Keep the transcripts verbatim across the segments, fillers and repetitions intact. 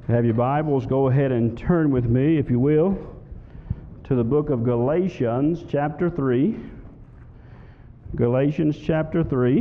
Have your Bibles, go ahead and turn with me, if you will, to the book of Galatians, chapter three. Galatians, chapter three.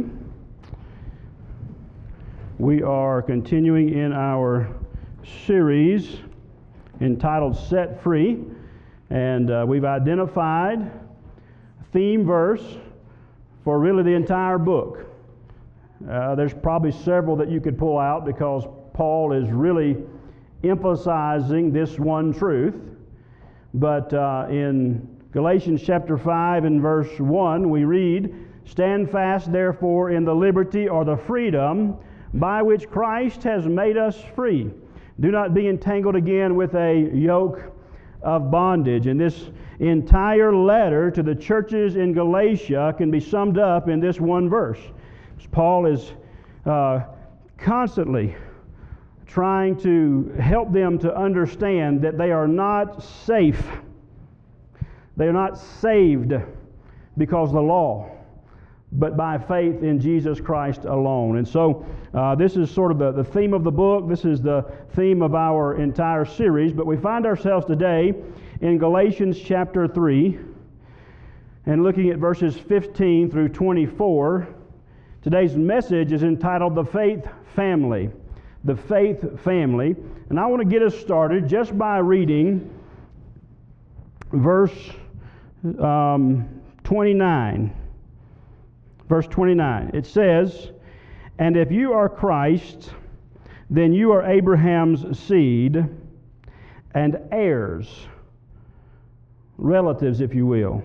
We are continuing in our series entitled Set Free, and uh, we've identified a theme verse for really the entire book. Uh, there's probably several that you could pull out because Paul is really emphasizing this one truth. But uh, in Galatians chapter five and verse one, we read, "Stand fast therefore in the liberty or the freedom by which Christ has made us free. Do not be entangled again with a yoke of bondage." And this entire letter to the churches in Galatia can be summed up in this one verse. Paul is uh, constantly trying to help them to understand that they are not safe. They are not saved because of the law, but by faith in Jesus Christ alone. And so uh, this is sort of the, the theme of the book. This is the theme of our entire series. But we find ourselves today in Galatians chapter three and looking at verses fifteen through twenty-four. Today's message is entitled The Faith Family. The Faith Family. And I want to get us started just by reading verse um, twenty-nine. Verse twenty-nine. It says, "And if you are Christ, then you are Abraham's seed and heirs," relatives, if you will,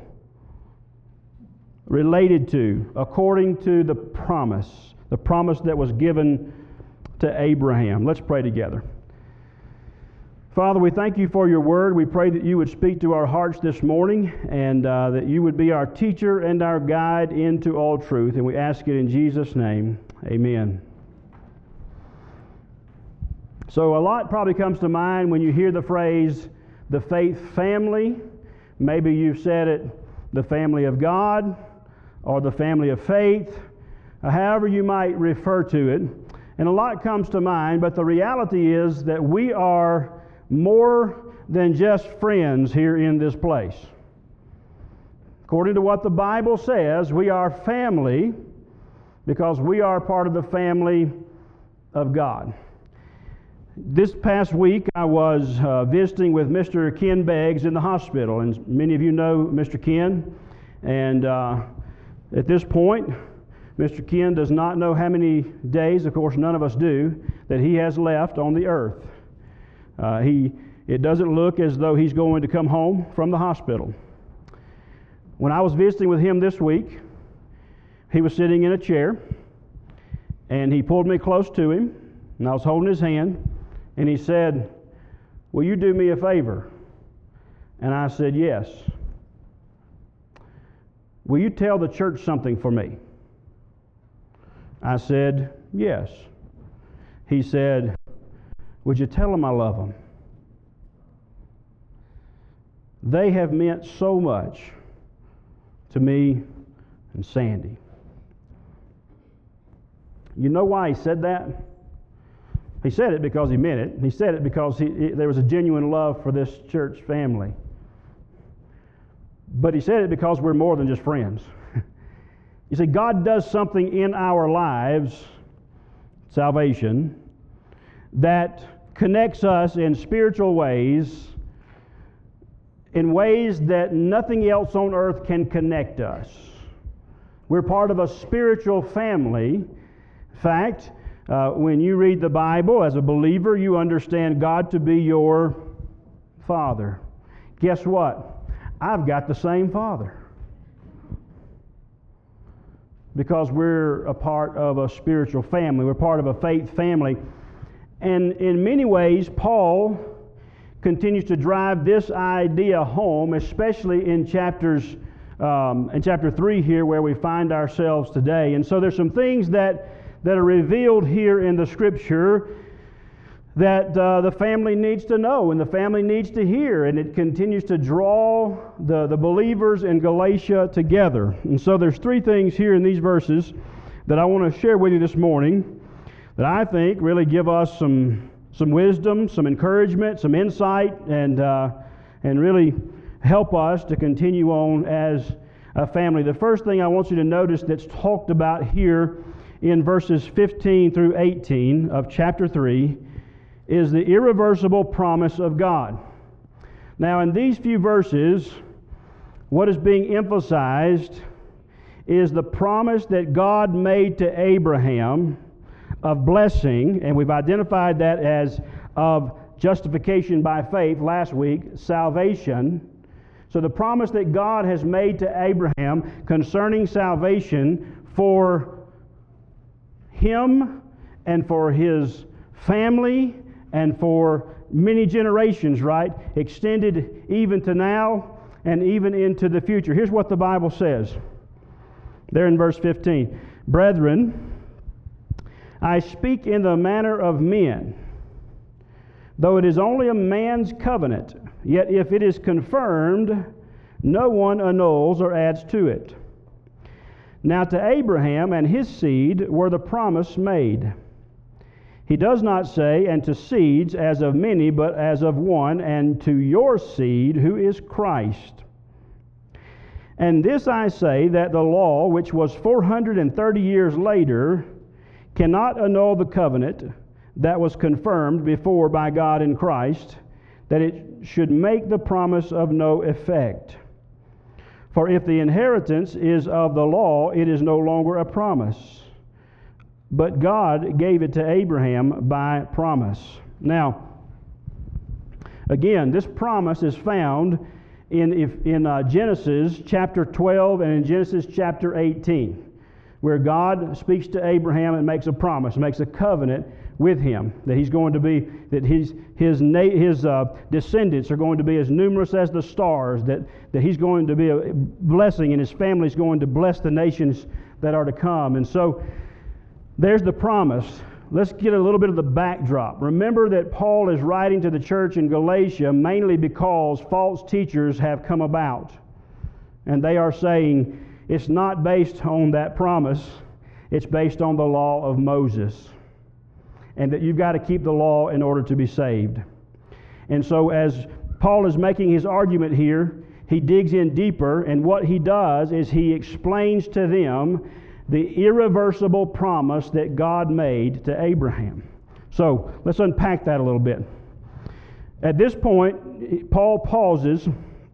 related to, according to the promise, the promise that was given to Abraham. Let's pray together. Father, we thank you for your word. We pray that you would speak to our hearts this morning and uh, that you would be our teacher and our guide into all truth. And we ask it in Jesus' name. Amen. So a lot probably comes to mind when you hear the phrase, the faith family. Maybe you've said it, the family of God, or the family of faith, however you might refer to it. And a lot comes to mind, but the reality is that we are more than just friends here in this place. According to what the Bible says, we are family because we are part of the family of God. This past week I was uh, visiting with Mister Ken Beggs in the hospital, and many of you know Mister Ken. And uh, at this point, Mister Ken does not know how many days, of course none of us do, that he has left on the earth. Uh, he, it doesn't look as though he's going to come home from the hospital. When I was visiting with him this week, he was sitting in a chair, and he pulled me close to him, and I was holding his hand, and he said, "Will you do me a favor?" And I said, "Yes." "Will you tell the church something for me?" I said, "Yes." He said, "Would you tell them I love them? They have meant so much to me and Sandy." You know why he said that? He said it because he meant it. He said it because he, he, there was a genuine love for this church family. But he said it because we're more than just friends. You see, God does something in our lives, salvation, that connects us in spiritual ways, in ways that nothing else on earth can connect us. We're part of a spiritual family. In fact, uh, when you read the Bible as a believer, you understand God to be your Father. Guess what? I've got the same Father. Because we're a part of a spiritual family. We're part of a faith family. And in many ways, Paul continues to drive this idea home, especially in chapters, um, in chapter three here, where we find ourselves today. And so there's some things that, that are revealed here in the Scripture that uh, the family needs to know and the family needs to hear, and it continues to draw the, the believers in Galatia together. And so there's three things here in these verses that I want to share with you this morning that I think really give us some some wisdom, some encouragement, some insight, and uh, and really help us to continue on as a family. The first thing I want you to notice that's talked about here in verses fifteen through eighteen of chapter three is the irreversible promise of God. Now, in these few verses, what is being emphasized is the promise that God made to Abraham of blessing, and we've identified that as of justification by faith last week, salvation. So the promise that God has made to Abraham concerning salvation for him and for his family and for many generations, right? Extended even to now and even into the future. Here's what the Bible says there in verse fifteen. Brethren, I speak in the manner of men, though it is only a man's covenant, yet if it is confirmed, no one annuls or adds to it. Now to Abraham and his seed were the promise made. He does not say, and to seeds as of many, but as of one, and to your seed, who is Christ. And this I say, that the law, which was four hundred thirty years later, cannot annul the covenant that was confirmed before by God in Christ, that it should make the promise of no effect. For if the inheritance is of the law, it is no longer a promise. But God gave it to Abraham by promise. Now, again, this promise is found in, if, in uh, Genesis chapter twelve and in Genesis chapter eighteen, where God speaks to Abraham and makes a promise, makes a covenant with him, that he's going to be, that his his na- his uh, descendants are going to be as numerous as the stars, that, that he's going to be a blessing and his family is going to bless the nations that are to come. And so there's the promise. Let's get a little bit of the backdrop. Remember that Paul is writing to the church in Galatia mainly because false teachers have come about. And they are saying it's not based on that promise, it's based on the law of Moses. And that you've got to keep the law in order to be saved. And so as Paul is making his argument here, he digs in deeper, and what he does is he explains to them the irreversible promise that God made to Abraham. So let's unpack that a little bit. At this point, Paul pauses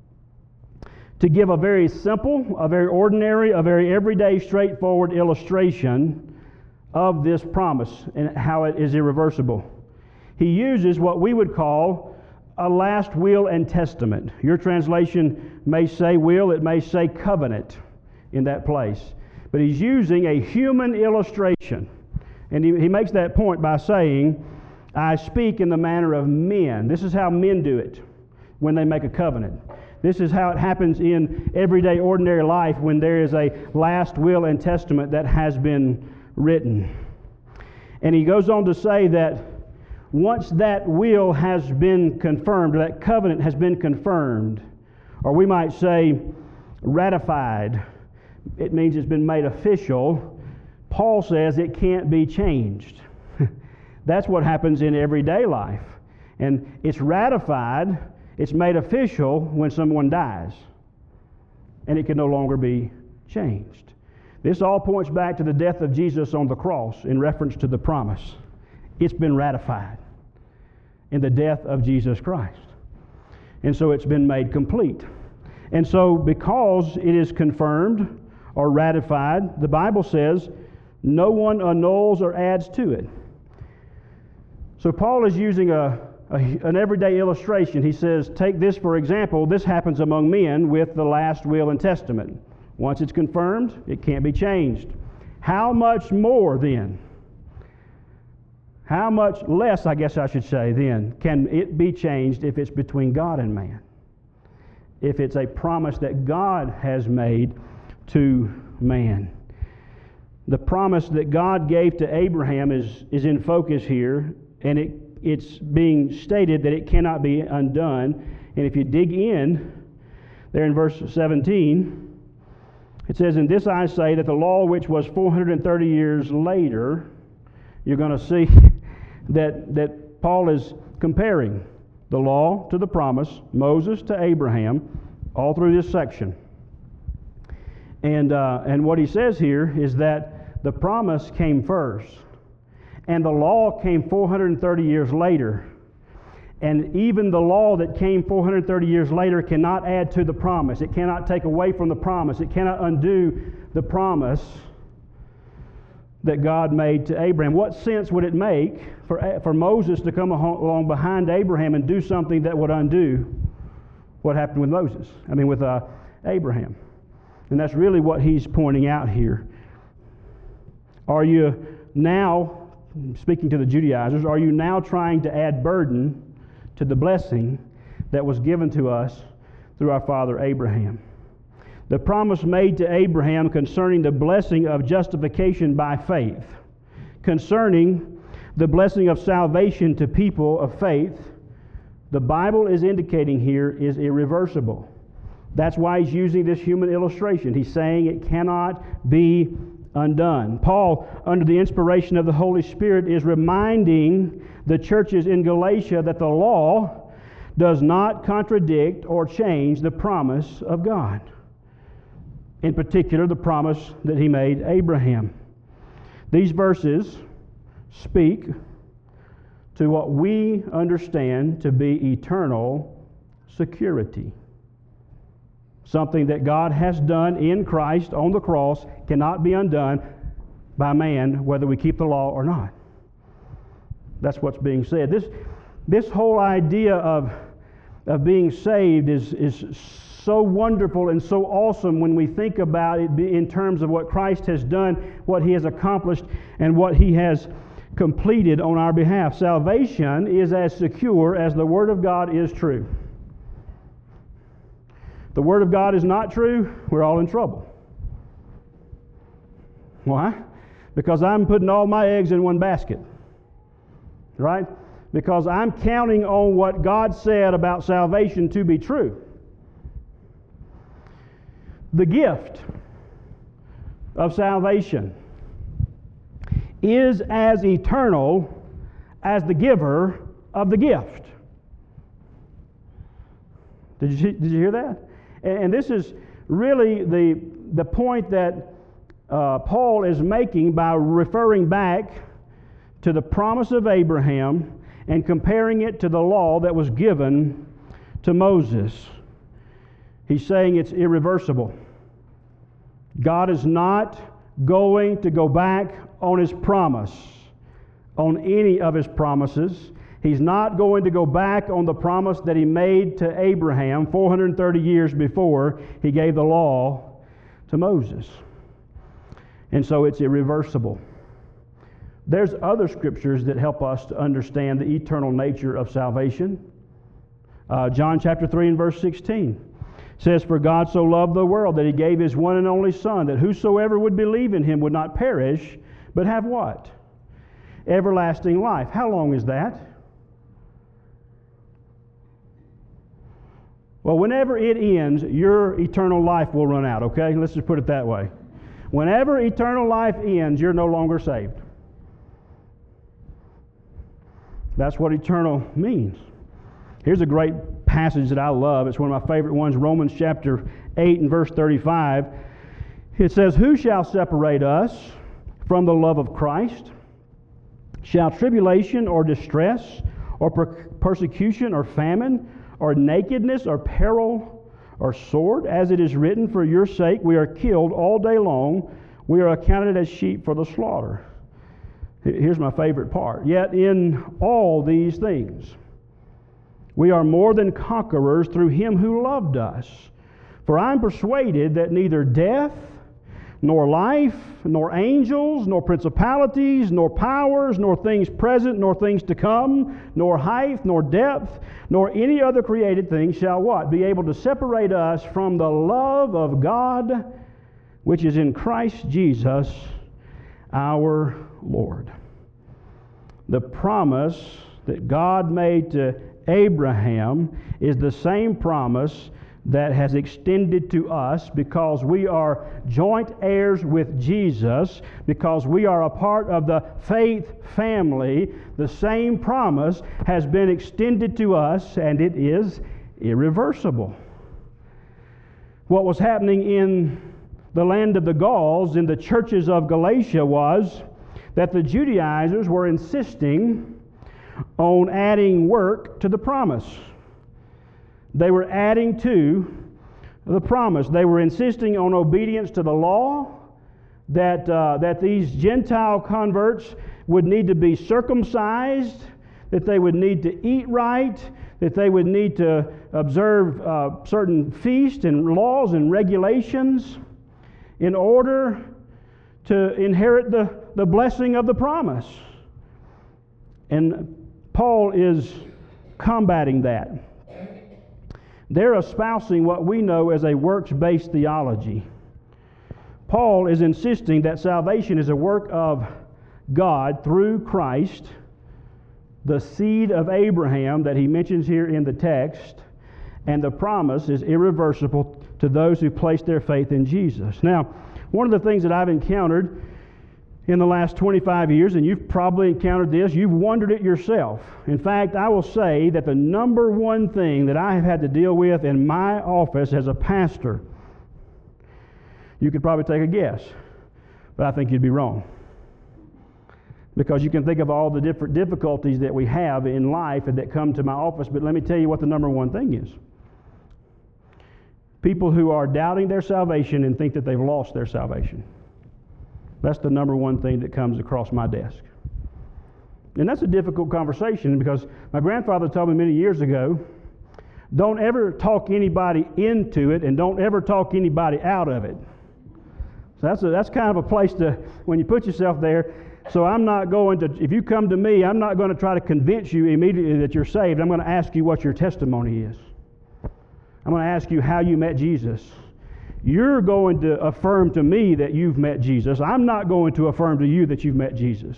to give a very simple, a very ordinary, a very everyday, straightforward illustration of this promise and how it is irreversible. He uses what we would call a last will and testament. Your translation may say will, it may say covenant in that place. But he's using a human illustration. And he, he makes that point by saying, I speak in the manner of men. This is how men do it when they make a covenant. This is how it happens in everyday, ordinary life when there is a last will and testament that has been written. And he goes on to say that once that will has been confirmed, or that covenant has been confirmed, or we might say ratified, it means it's been made official. Paul says it can't be changed. That's what happens in everyday life. And it's ratified, it's made official when someone dies. And it can no longer be changed. This all points back to the death of Jesus on the cross in reference to the promise. It's been ratified in the death of Jesus Christ. And so it's been made complete. And so because it is confirmed or ratified, the Bible says no one annuls or adds to it. So Paul is using a, a, an everyday illustration. He says, take this for example, this happens among men with the last will and testament. Once it's confirmed, it can't be changed. How much more then? How much less, I guess I should say, then, can it be changed if it's between God and man? If it's a promise that God has made to man. The promise that God gave to Abraham is, is in focus here, and it, it's being stated that it cannot be undone. And if you dig in, there in verse seventeen, it says, "In this I say that the law which was four hundred thirty years later," you're going to see that, that Paul is comparing the law to the promise, Moses to Abraham, all through this section. And, uh, and what he says here is that the promise came first, and the law came four hundred thirty years later. And even the law that came four hundred thirty years later cannot add to the promise. It cannot take away from the promise. It cannot undo the promise that God made to Abraham. What sense would it make for, for Moses to come along behind Abraham and do something that would undo what happened with Moses? I mean, with uh, Abraham. And that's really what he's pointing out here. Are you now, speaking to the Judaizers, are you now trying to add burden to the blessing that was given to us through our father Abraham? The promise made to Abraham concerning the blessing of justification by faith, concerning the blessing of salvation to people of faith, the Bible is indicating here is irreversible. That's why he's using this human illustration. He's saying it cannot be undone. Paul, under the inspiration of the Holy Spirit, is reminding the churches in Galatia that the law does not contradict or change the promise of God. In particular, the promise that he made Abraham. These verses speak to what we understand to be eternal security. Something that God has done in Christ on the cross cannot be undone by man, whether we keep the law or not. That's what's being said. This, this whole idea of, of being saved is, is so wonderful and so awesome when we think about it in terms of what Christ has done, what He has accomplished, and what He has completed on our behalf. Salvation is as secure as the Word of God is true. The Word of God is not true, we're all in trouble. Why? Because I'm putting all my eggs in one basket. Right? Because I'm counting on what God said about salvation to be true. The gift of salvation is as eternal as the giver of the gift. Did you, did you hear that? And this is really the, the point that uh, Paul is making by referring back to the promise of Abraham and comparing it to the law that was given to Moses. He's saying it's irreversible. God is not going to go back on His promise, on any of His promises. He's not going to go back on the promise that He made to Abraham four hundred thirty years before He gave the law to Moses. And so it's irreversible. There's other scriptures that help us to understand the eternal nature of salvation. Uh, John chapter three and verse sixteen says, "For God so loved the world that He gave His one and only Son, that whosoever would believe in Him would not perish, but have" what? Everlasting life. How long is that? Well, whenever it ends, your eternal life will run out, okay? Let's just put it that way. Whenever eternal life ends, you're no longer saved. That's what eternal means. Here's a great passage that I love. It's one of my favorite ones, Romans chapter eight and verse thirty-five. It says, "Who shall separate us from the love of Christ? Shall tribulation or distress or per- persecution or famine or nakedness or peril or sword? As it is written, for your sake we are killed all day long. We are accounted as sheep for the slaughter." Here's my favorite part. "Yet in all these things we are more than conquerors through Him who loved us. For I am persuaded that neither death, nor life, nor angels, nor principalities, nor powers, nor things present, nor things to come, nor height, nor depth, nor any other created thing shall" what? "Be able to separate us from the love of God, which is in Christ Jesus our Lord." The promise that God made to Abraham is the same promise that has extended to us because we are joint heirs with Jesus, because we are a part of the faith family. The same promise has been extended to us, and it is irreversible. What was happening in the land of the Gauls, in the churches of Galatia, was that the Judaizers were insisting on adding work to the promise. They were adding to the promise. They were insisting on obedience to the law, that, uh, that these Gentile converts would need to be circumcised, that they would need to eat right, that they would need to observe uh, certain feasts and laws and regulations in order to inherit the, the blessing of the promise. And Paul is combating that. They're espousing what we know as a works-based theology. Paul is insisting that salvation is a work of God through Christ, the seed of Abraham that he mentions here in the text, and the promise is irreversible to those who place their faith in Jesus. Now, one of the things that I've encountered in the last twenty-five years, and you've probably encountered this, you've wondered it yourself. In fact, I will say that the number one thing that I have had to deal with in my office as a pastor, you could probably take a guess, but I think you'd be wrong. Because you can think of all the different difficulties that we have in life and that come to my office, but let me tell you what the number one thing is. People who are doubting their salvation and think that they've lost their salvation. That's the number one thing that comes across my desk. And that's a difficult conversation because my grandfather told me many years ago, don't ever talk anybody into it and don't ever talk anybody out of it. So that's a, that's kind of a place to, when you put yourself there. So I'm not going to, if you come to me, I'm not going to try to convince you immediately that you're saved. I'm going to ask you what your testimony is. I'm going to ask you how you met Jesus. You're going to affirm to me that you've met Jesus. I'm not going to affirm to you that you've met Jesus.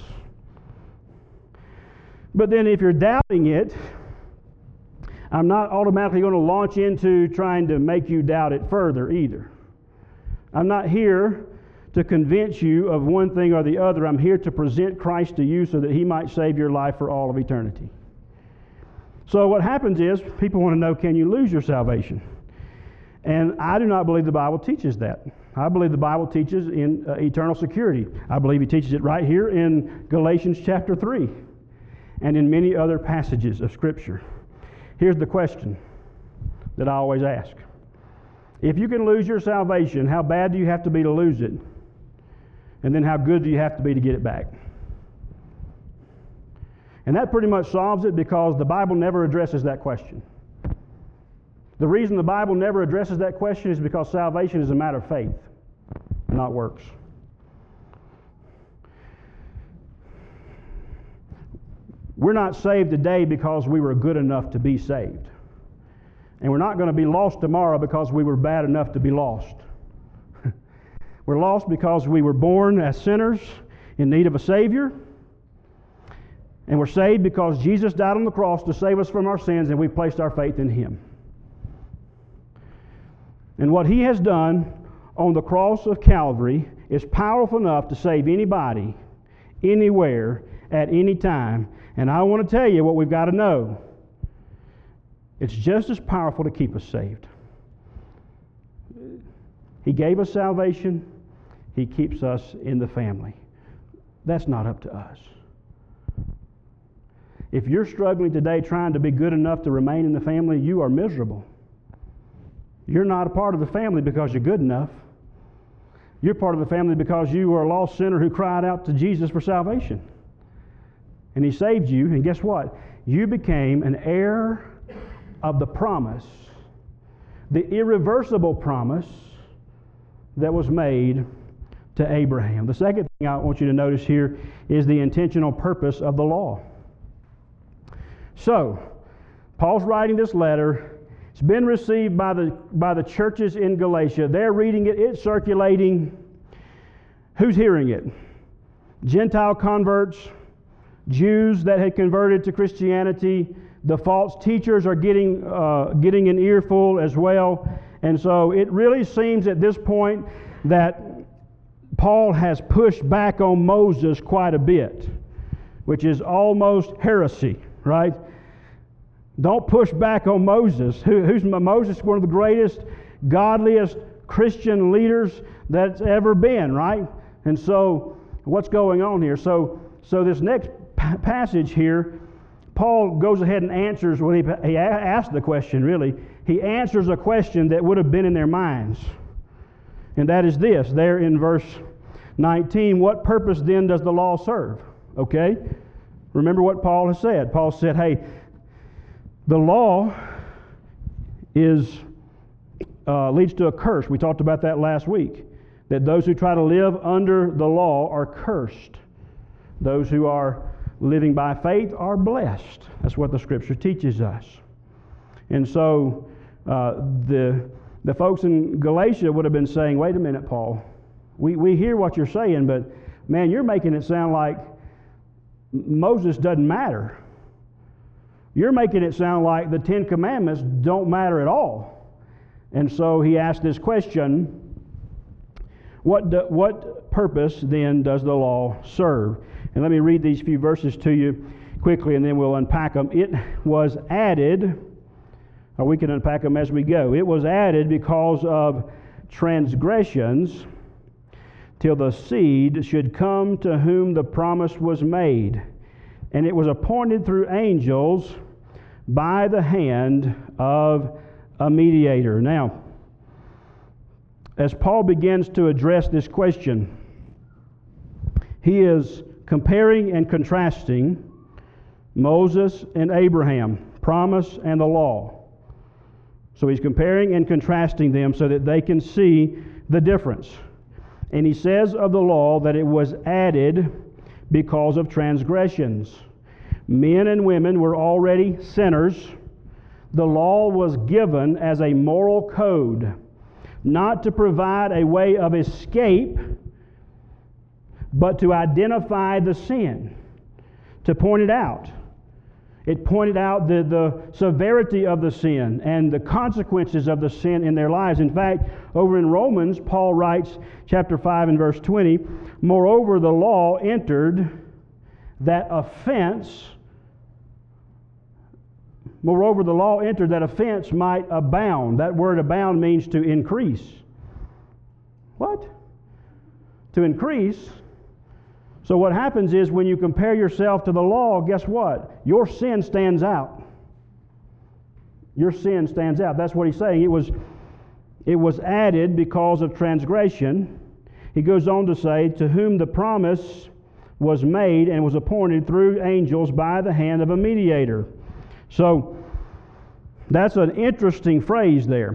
But then if you're doubting it, I'm not automatically going to launch into trying to make you doubt it further either. I'm not here to convince you of one thing or the other. I'm here to present Christ to you so that He might save your life for all of eternity. So what happens is people want to know, can you lose your salvation? And I do not believe the Bible teaches that. I believe the Bible teaches in uh, eternal security. I believe it teaches it right here in Galatians chapter three and in many other passages of Scripture. Here's the question that I always ask. If you can lose your salvation, how bad do you have to be to lose it? And then how good do you have to be to get it back? And that pretty much solves it because the Bible never addresses that question. The reason the Bible never addresses that question is because salvation is a matter of faith, not works. We're not saved today because we were good enough to be saved. And we're not going to be lost tomorrow because we were bad enough to be lost. We're lost because we were born as sinners in need of a Savior. And we're saved because Jesus died on the cross to save us from our sins and we placed our faith in Him. And what He has done on the cross of Calvary is powerful enough to save anybody, anywhere, at any time. And I want to tell you what we've got to know. It's just as powerful to keep us saved. He gave us salvation. He keeps us in the family. That's not up to us. If you're struggling today trying to be good enough to remain in the family, you are miserable. You're not a part of the family because you're good enough. You're part of the family because you were a lost sinner who cried out to Jesus for salvation. And He saved you, and guess what? You became an heir of the promise, the irreversible promise that was made to Abraham. The second thing I want you to notice here is the intentional purpose of the law. So, Paul's writing this letter. It's been received by the, by the churches in Galatia. They're reading it. It's circulating. Who's hearing it? Gentile converts, Jews that had converted to Christianity. The false teachers are getting, uh, getting an earful as well. And so it really seems at this point that Paul has pushed back on Moses quite a bit, which is almost heresy, right? Don't push back on Moses. Who, who's Moses? One of the greatest, godliest Christian leaders that's ever been, right? And so, what's going on here? So, so this next p- passage here, Paul goes ahead and answers, well, he, he asked the question, really. He answers a question that would have been in their minds. And that is this, there in verse nineteen, what purpose then does the law serve? Okay? Remember what Paul has said. Paul said, hey, the law is uh, leads to a curse. We talked about that last week. That those who try to live under the law are cursed. Those who are living by faith are blessed. That's what the Scripture teaches us. And so uh, the the folks in Galatia would have been saying, wait a minute, Paul. We, we hear what you're saying, but man, you're making it sound like Moses doesn't matter. You're making it sound like the Ten Commandments don't matter at all. And so he asked this question, what, do, what purpose then does the law serve? And let me read these few verses to you quickly and then we'll unpack them. It was added, or we can unpack them as we go. It was added because of transgressions till the seed should come to whom the promise was made. And it was appointed through angels by the hand of a mediator. Now, as Paul begins to address this question, he is comparing and contrasting Moses and Abraham, promise and the law. So he's comparing and contrasting them so that they can see the difference. And he says of the law that it was added because of transgressions. Men and women were already sinners. The law was given as a moral code, not to provide a way of escape, but to identify the sin, to point it out. It pointed out the, the severity of the sin and the consequences of the sin in their lives. In fact, over in Romans, Paul writes, chapter five and verse twenty, moreover, the law entered that offense, moreover, the law entered that offense might abound. That word abound means to increase. What? To increase. So what happens is when you compare yourself to the law, guess what? Your sin stands out. Your sin stands out. That's what he's saying. It was, it was added because of transgression. He goes on to say, to whom the promise was made and was appointed through angels by the hand of a mediator. So that's an interesting phrase there.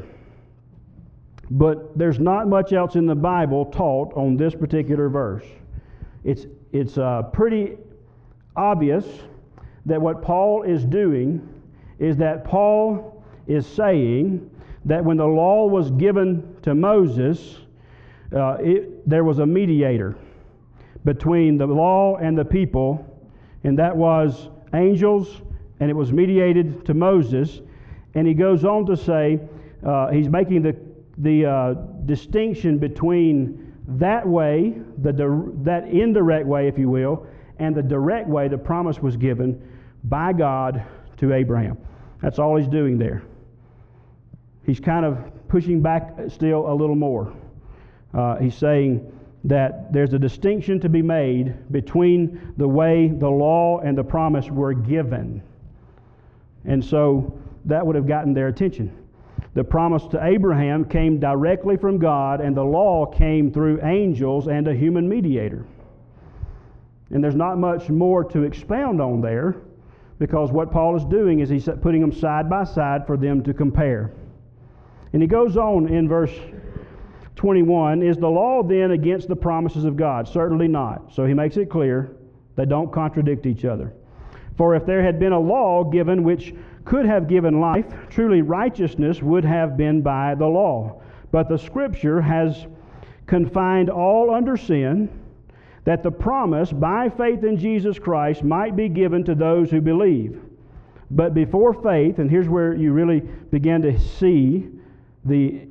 But there's not much else in the Bible taught on this particular verse. It's, it's uh, pretty obvious that what Paul is doing is that Paul is saying that when the law was given to Moses, uh, it, there was a mediator between the law and the people, and that was angels, and it was mediated to Moses. And he goes on to say, uh, he's making the, the uh, distinction between that way, the that indirect way, if you will, and the direct way the promise was given by God to Abraham. That's all he's doing there. He's kind of pushing back still a little more. Uh, he's saying that there's a distinction to be made between the way the law and the promise were given. And so that would have gotten their attention. The promise to Abraham came directly from God, and the law came through angels and a human mediator. And there's not much more to expound on there, because what Paul is doing is he's putting them side by side for them to compare. And he goes on in verse twenty-one, is the law then against the promises of God? Certainly not. So he makes it clear they don't contradict each other. For if there had been a law given which could have given life, truly righteousness would have been by the law. But the Scripture has confined all under sin, that the promise by faith in Jesus Christ might be given to those who believe. But before faith, and here's where you really begin to see the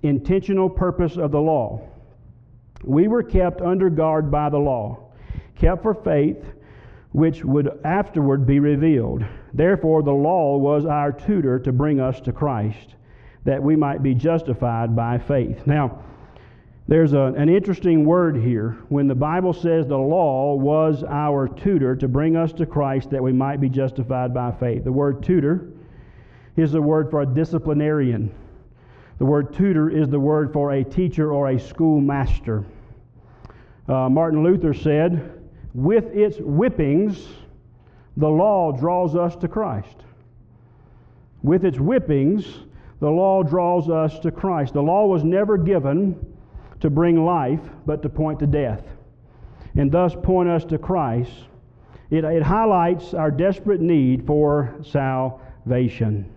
intentional purpose of the law. We were kept under guard by the law, kept for faith, which would afterward be revealed. Therefore, the law was our tutor to bring us to Christ, that we might be justified by faith. Now, there's a, an interesting word here. When the Bible says the law was our tutor to bring us to Christ, that we might be justified by faith. The word tutor is the word for a disciplinarian. The word tutor is the word for a teacher or a schoolmaster. Uh, Martin Luther said, with its whippings, the law draws us to Christ. With its whippings, the law draws us to Christ. The law was never given to bring life, but to point to death, and thus point us to Christ. It, it highlights our desperate need for salvation.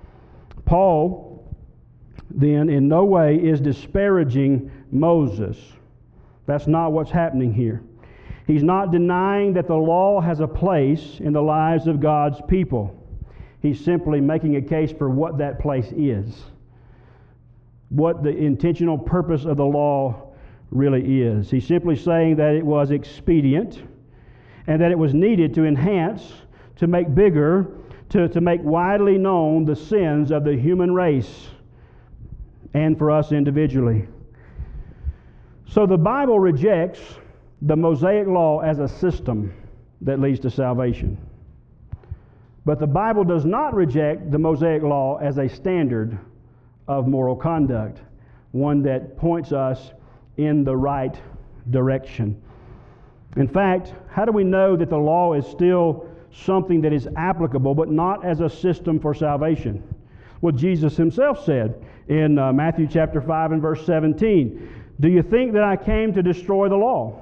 Paul, then, in no way is disparaging Moses. That's not what's happening here. He's not denying that the law has a place in the lives of God's people. He's simply making a case for what that place is, what the intentional purpose of the law really is. He's simply saying that it was expedient and that it was needed to enhance, to make bigger, to, to make widely known the sins of the human race and for us individually. So the Bible rejects the Mosaic law as a system that leads to salvation. But the Bible does not reject the Mosaic law as a standard of moral conduct, one that points us in the right direction. In fact, how do we know that the law is still something that is applicable, but not as a system for salvation? Well, Jesus himself said in uh, Matthew chapter five and verse seventeen, do you think that I came to destroy the law?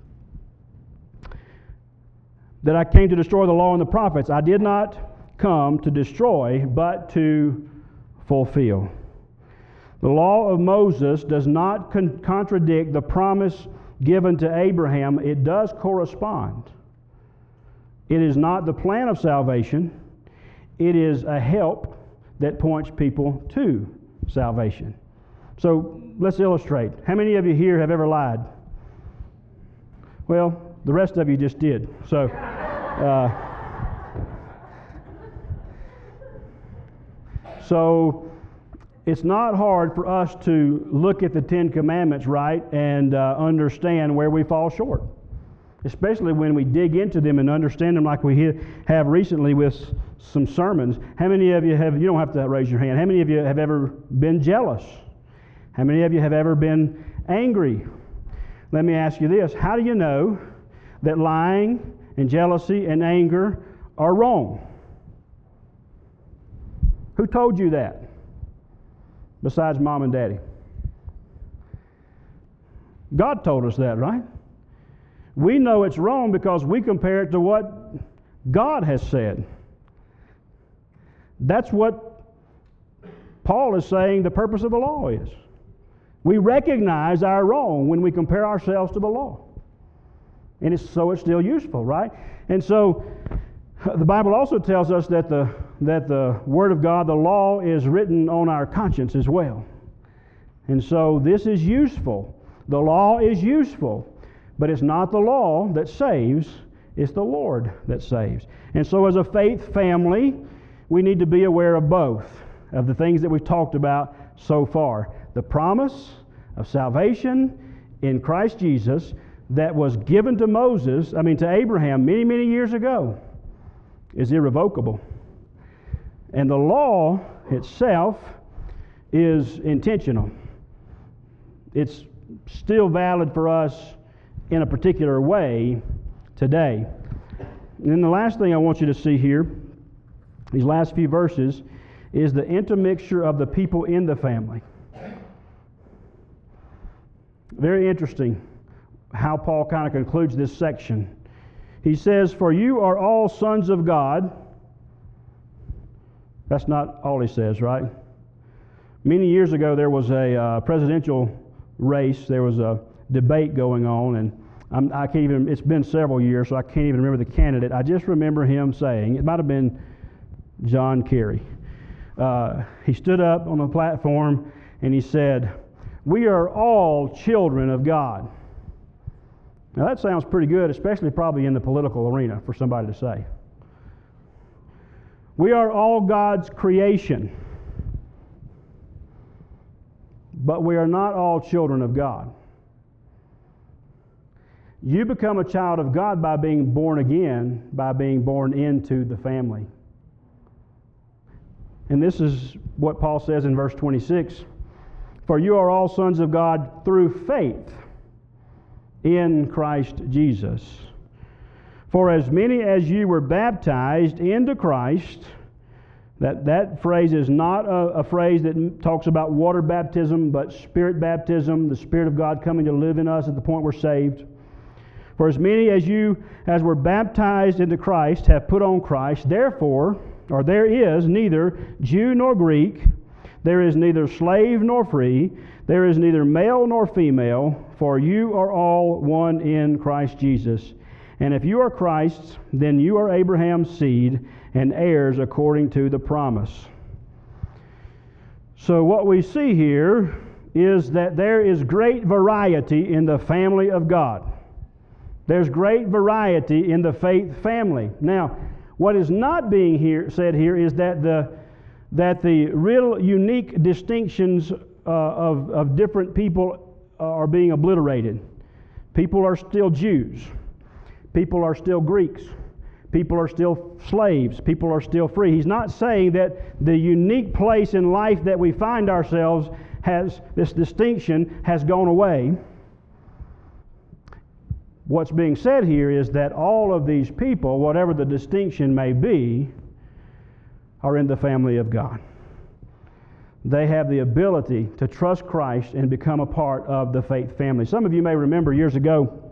That I came to destroy the law and the prophets? I did not come to destroy, but to fulfill. The law of Moses does not con- contradict the promise given to Abraham. It does correspond. It is not the plan of salvation. It is a help that points people to salvation. So let's illustrate. How many of you here have ever lied? Well, the rest of you just did. So, uh, so it's not hard for us to look at the Ten Commandments, right, and uh, understand where we fall short, especially when we dig into them and understand them like we have recently with some sermons. How many of you have, you don't have to raise your hand, how many of you have ever been jealous? How many of you have ever been angry? Let me ask you this. How do you know that lying and jealousy and anger are wrong? Who told you that besides mom and daddy? God told us that, right? We know it's wrong because we compare it to what God has said. That's what Paul is saying the purpose of the law is. We recognize our wrong when we compare ourselves to the law. And it's, so it's still useful, right? And so the Bible also tells us that the, that the Word of God, the law, is written on our conscience as well. And so this is useful. The law is useful. But it's not the law that saves, it's the Lord that saves. And so as a faith family, we need to be aware of both, of the things that we've talked about so far. The promise of salvation in Christ Jesus that was given to Moses, I mean to Abraham many, many years ago, is irrevocable. And the law itself is intentional. It's still valid for us in a particular way today. And then the last thing I want you to see here, these last few verses, is the intermixture of the people in the family. Very interesting how Paul kind of concludes this section. He says, for you are all sons of God. That's not all he says, right? Many years ago there was a uh, presidential race. There was a debate going on, and I'm, I can't even, it's been several years, so I can't even remember the candidate. I just remember him saying, it might have been John Kerry. Uh, he stood up on the platform and he said, "We are all children of God." Now that sounds pretty good, especially probably in the political arena for somebody to say. We are all God's creation, but we are not all children of God. You become a child of God by being born again, by being born into the family. And this is what Paul says in verse twenty-six. For you are all sons of God through faith in Christ Jesus. For as many as you were baptized into Christ, that, that phrase is not a, a phrase that talks about water baptism, but spirit baptism, the Spirit of God coming to live in us at the point we're saved. For as many as you as were baptized into Christ have put on Christ, therefore, or there is neither Jew nor Greek, there is neither slave nor free, there is neither male nor female, for you are all one in Christ Jesus. And if you are Christ's, then you are Abraham's seed and heirs according to the promise. So what we see here is that there is great variety in the family of God. There's great variety in the faith family. Now, what is not being here, said here is that the that the real unique distinctions uh, of, of different people are being obliterated. People are still Jews. People are still Greeks. People are still slaves. People are still free. He's not saying that the unique place in life that we find ourselves has, this distinction has gone away. What's being said here is that all of these people, whatever the distinction may be, are in the family of God. They have the ability to trust Christ and become a part of the faith family. Some of you may remember years ago,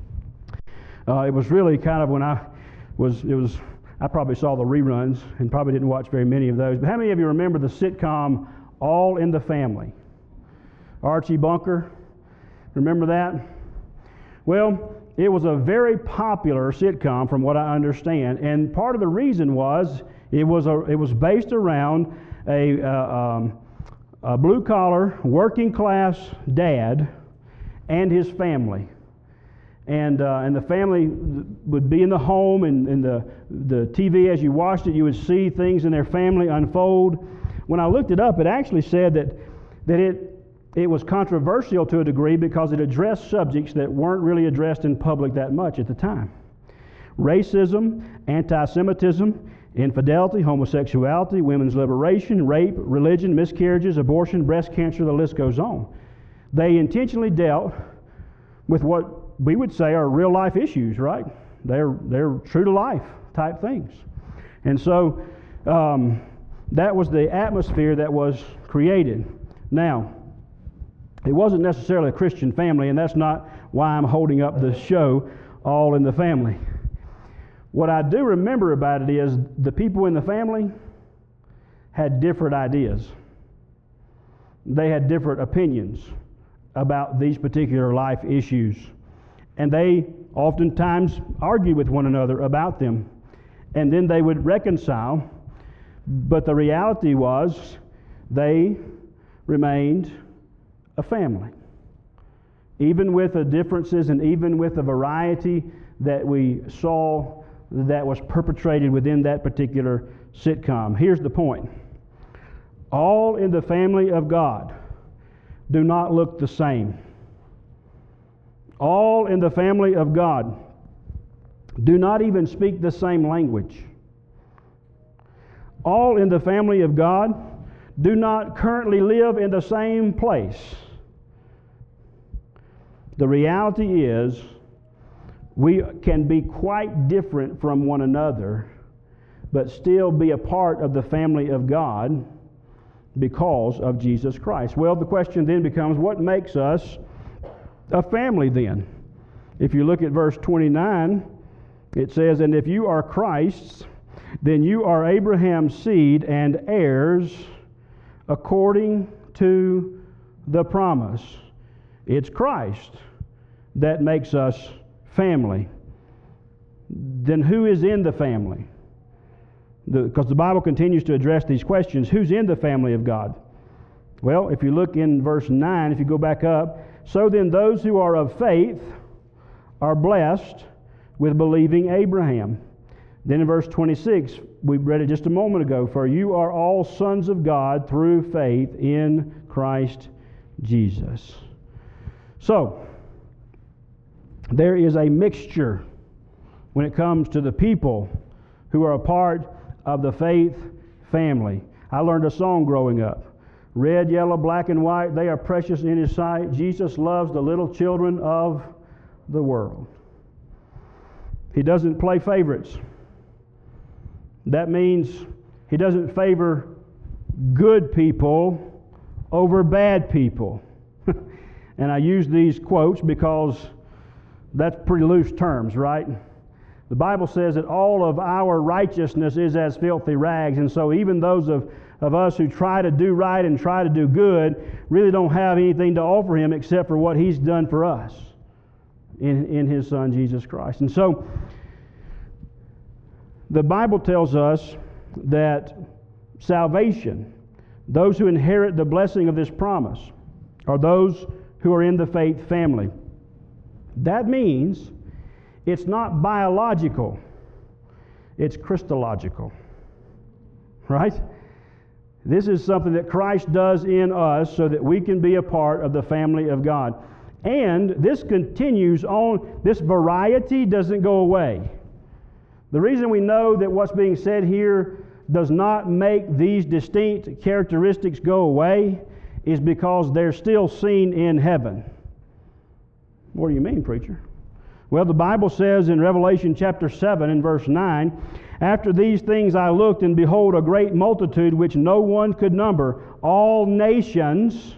uh, it was really kind of when I was, it was, I probably saw the reruns and probably didn't watch very many of those, but how many of you remember the sitcom All in the Family? Archie Bunker, remember that? Well, it was a very popular sitcom from what I understand, and part of the reason was it was a, it was based around a, uh, um, a blue-collar, working-class dad and his family. And uh, and the family would be in the home, and, and the, the T V, as you watched it, you would see things in their family unfold. When I looked it up, it actually said that, that it It was controversial to a degree because it addressed subjects that weren't really addressed in public that much at the time. Racism, anti-Semitism, infidelity, homosexuality, women's liberation, rape, religion, miscarriages, abortion, breast cancer, the list goes on. They intentionally dealt with what we would say are real life issues, right? They're, they're true to life type things. And so um, that was the atmosphere that was created. Now, it wasn't necessarily a Christian family, and that's not why I'm holding up the show, All in the Family. What I do remember about it is the people in the family had different ideas. They had different opinions about these particular life issues. And they oftentimes argued with one another about them. And then they would reconcile. But the reality was they remained a family. Even with the differences and even with the variety that we saw that was perpetrated within that particular sitcom. Here's the point. All in the family of God do not look the same. All in the family of God do not even speak the same language. All in the family of God do not currently live in the same place. The reality is, we can be quite different from one another, but still be a part of the family of God because of Jesus Christ. Well, the question then becomes, what makes us a family then? If you look at verse twenty-nine, it says, "And if you are Christ's, then you are Abraham's seed and heirs according to the promise." It's Christ that makes us family. Then who is in the family? Because the, the Bible continues to address these questions. Who's in the family of God? Well, if you look in verse nine, if you go back up, so then those who are of faith are blessed with believing Abraham. Then in verse twenty-six, we read it just a moment ago, for you are all sons of God through faith in Christ Jesus. So, there is a mixture when it comes to the people who are a part of the faith family. I learned a song growing up. Red, yellow, black, and white, they are precious in His sight. Jesus loves the little children of the world. He doesn't play favorites. That means He doesn't favor good people over bad people. And I use these quotes because that's pretty loose terms, right? The Bible says that all of our righteousness is as filthy rags, and so even those of, of us who try to do right and try to do good really don't have anything to offer Him except for what He's done for us in, in His Son, Jesus Christ. And so the Bible tells us that salvation, those who inherit the blessing of this promise, are those who are in the faith family. That means it's not biological, it's Christological. Right? This is something that Christ does in us so that we can be a part of the family of God. And this continues on, this variety doesn't go away. The reason we know that what's being said here does not make these distinct characteristics go away is because they're still seen in heaven. What do you mean, preacher? Well, the Bible says in Revelation chapter seven and verse nine, after these things I looked, and behold, a great multitude which no one could number, all nations,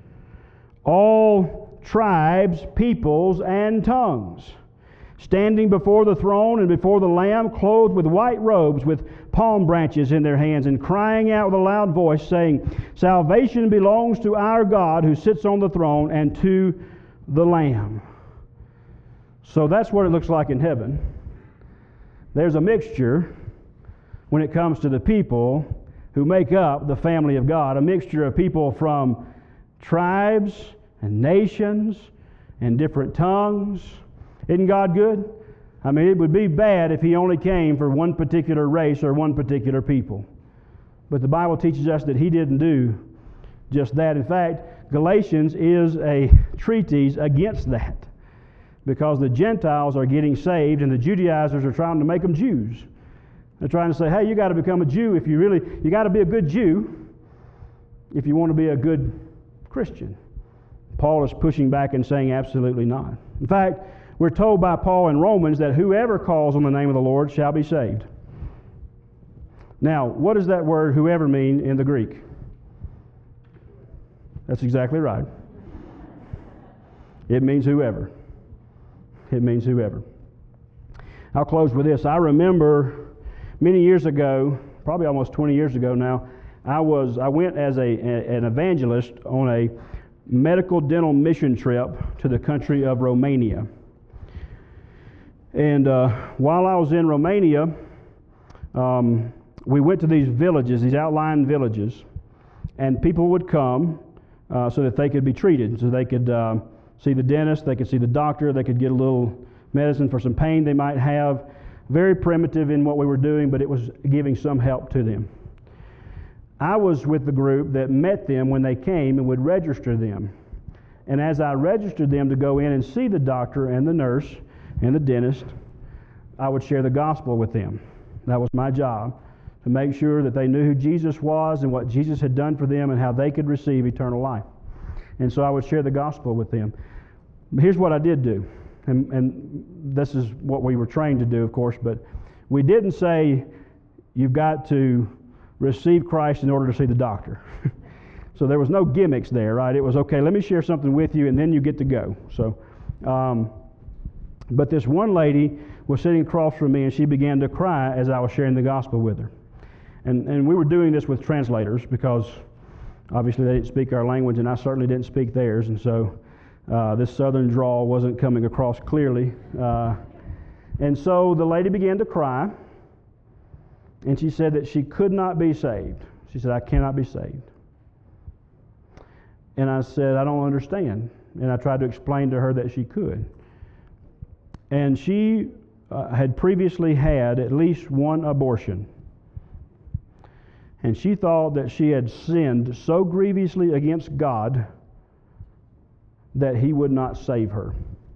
all tribes, peoples, and tongues, standing before the throne and before the Lamb, clothed with white robes, with palm branches in their hands, and crying out with a loud voice, saying, salvation belongs to our God who sits on the throne and to the Lamb. So that's what it looks like in heaven. There's a mixture when it comes to the people who make up the family of God, a mixture of people from tribes and nations and different tongues. Isn't God good? I mean, it would be bad if He only came for one particular race or one particular people. But the Bible teaches us that He didn't do just that. In fact, Galatians is a treatise against that, because the Gentiles are getting saved and the Judaizers are trying to make them Jews. They're trying to say, hey, you got to become a Jew if you really, you got to be a good Jew if you want to be a good Christian. Paul is pushing back and saying absolutely not. In fact, we're told by Paul in Romans that whoever calls on the name of the Lord shall be saved. Now, what does that word whoever mean in the Greek? That's exactly right. It means whoever. It means whoever. I'll close with this. I remember many years ago, probably almost twenty years ago now, I was I went as a, a an evangelist on a medical dental mission trip to the country of Romania. And uh, while I was in Romania, um, we went to these villages, these outlying villages, and people would come uh, so that they could be treated, so they could uh, see the dentist, they could see the doctor, they could get a little medicine for some pain they might have. Very primitive in what we were doing, but it was giving some help to them. I was with the group that met them when they came and would register them. And as I registered them to go in and see the doctor and the nurse and the dentist, I would share the gospel with them. That was my job, to make sure that they knew who Jesus was and what Jesus had done for them and how they could receive eternal life. And so I would share the gospel with them. Here's what I did do, and, and this is what we were trained to do, of course, but we didn't say you've got to receive Christ in order to see the doctor. So there was no gimmicks there, right? It was, okay, let me share something with you, and then you get to go. So, um, but this one lady was sitting across from me, and she began to cry as I was sharing the gospel with her. And, and we were doing this with translators because obviously they didn't speak our language, and I certainly didn't speak theirs, and so uh, this southern drawl wasn't coming across clearly. Uh, and so the lady began to cry, and she said that she could not be saved. She said, I cannot be saved. And I said, I don't understand. And I tried to explain to her that she could. And she uh, had previously had at least one abortion. And she thought that she had sinned so grievously against God that He would not save her.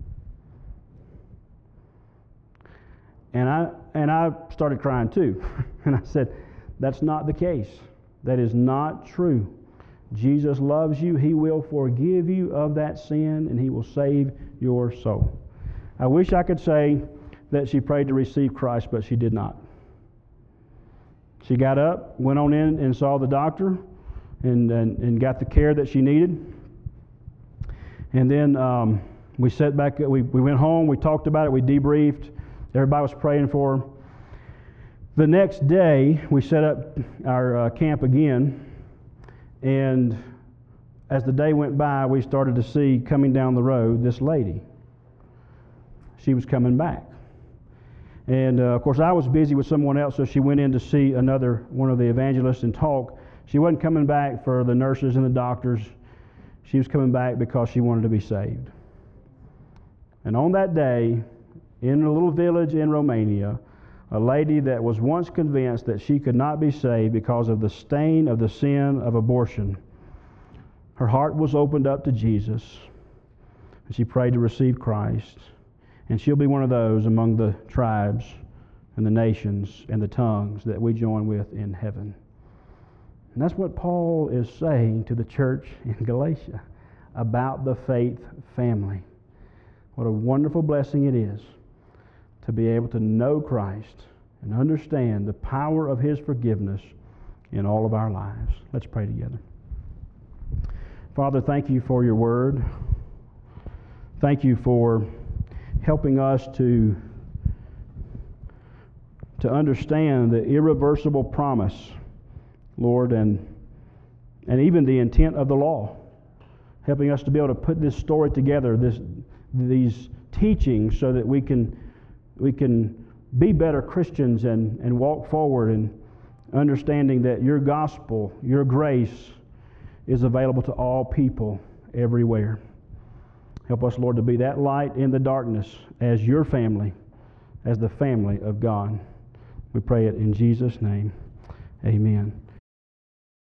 And I and I started crying too. And I said, that's not the case. That is not true. Jesus loves you. He will forgive you of that sin, and He will save your soul. I wish I could say that she prayed to receive Christ, but she did not. She got up, went on in and saw the doctor, and, and, and got the care that she needed. And then um, we sat back, we, we went home, we talked about it, we debriefed. Everybody was praying for her. The next day, we set up our uh, camp again, and as the day went by, we started to see coming down the road this lady. She was coming back. And uh, of course, I was busy with someone else, so she went in to see another one of the evangelists and talk. She wasn't coming back for the nurses and the doctors. She was coming back because she wanted to be saved. And on that day, in a little village in Romania, a lady that was once convinced that she could not be saved because of the stain of the sin of abortion, her heart was opened up to Jesus, and she prayed to receive Christ. And she'll be one of those among the tribes and the nations and the tongues that we join with in heaven. And that's what Paul is saying to the church in Galatia about the faith family. What a wonderful blessing it is to be able to know Christ and understand the power of His forgiveness in all of our lives. Let's pray together. Father, thank you for your word. Thank you for helping us to, to understand the irreversible promise, Lord, and, and even the intent of the law. Helping us to be able to put this story together, this, these teachings, so that we can, we can be better Christians and, and walk forward in understanding that your gospel, your grace, is available to all people everywhere. Help us, Lord, to be that light in the darkness as your family, as the family of God. We pray it in Jesus' name. Amen.